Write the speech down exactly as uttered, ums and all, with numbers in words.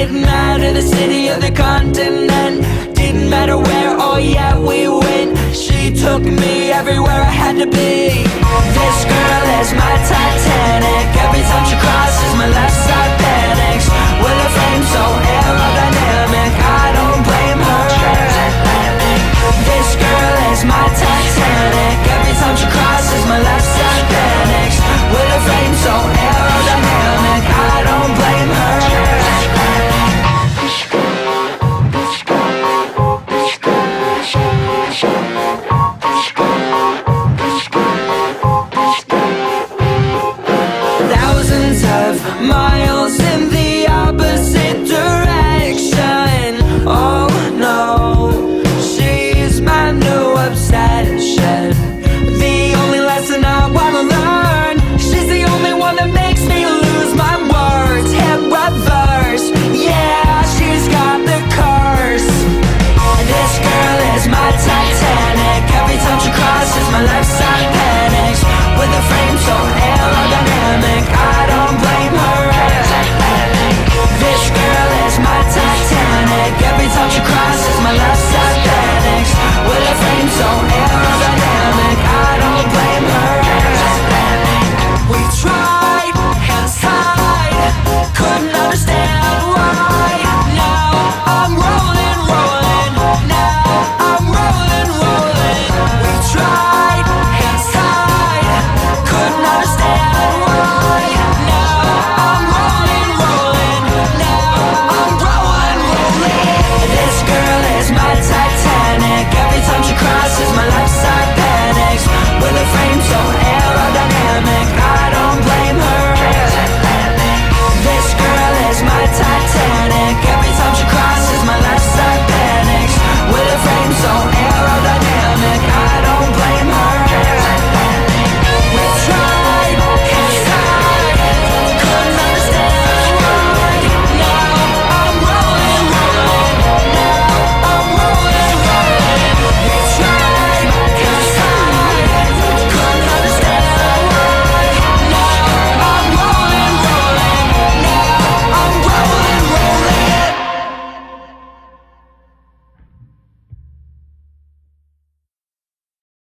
Didn't matter the city or the continent, didn't matter where, oh yeah, we went. She took me everywhere I had to be. This girl is my Titanic. Every time she crosses my left side panics. With a frame so aerodynamic, I don't blame her. This girl is my Titanic. Every time she crosses my left side panics. With a frame so aerodynamic, I don't blame her. Thousands of miles